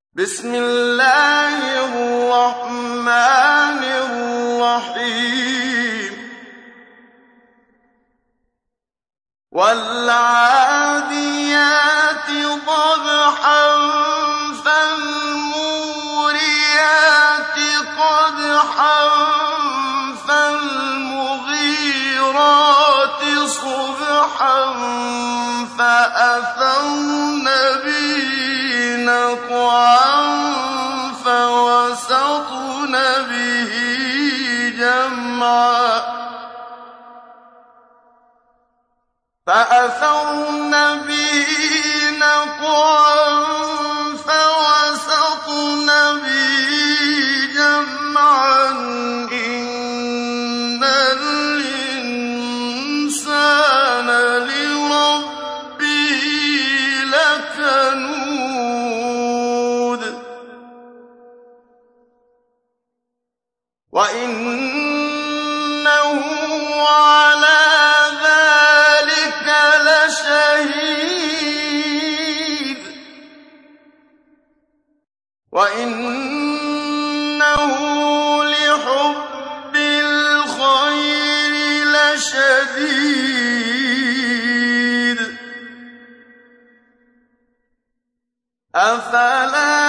بسم الله الرحمن الرحيم والعاديات ضبحا فالموريات قدحا فالمغيرات صبحا فأثرن به نقعا فوسطن به جمعا فأثرن به نقعا فوسطن به جمعا إن الإنسان لربه لكنود وإنه على ذلك لشهيد وإنه لحب الخير لشديد أفلا